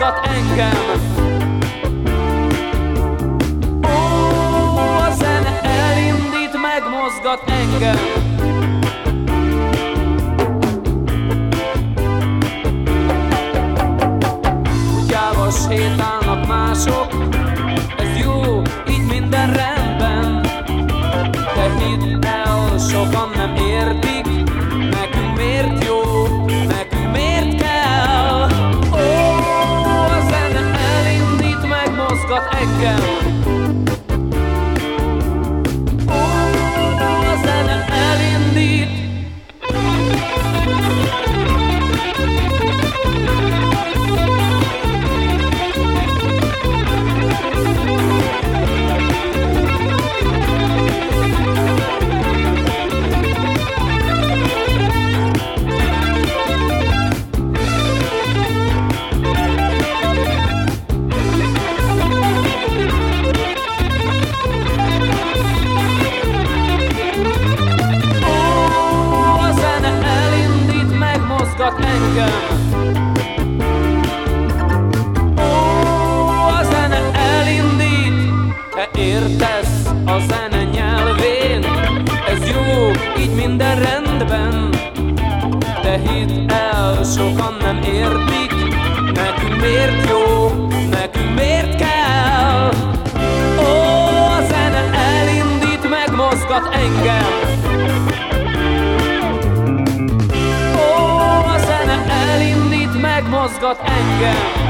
megmozgat engem. Ó, a zene elindít, megmozgat engem. Kutyával sétálnak mások, ez jó, így minden rendben. De hidd el, sokan nem értik, nekünk miért jó, nekünk miért kell. Ó, a zene elindít, megmozgat engem. Ó, a zene elindít. Engem. Ó, a zene elindít, te értesz a zene nyelvén. Ez jó, így minden rendben. De hidd el, sokan nem értik, nekünk miért jó, nekünk miért kell. Ó, a zene elindít, megmozgat engem. Megmozgat engem.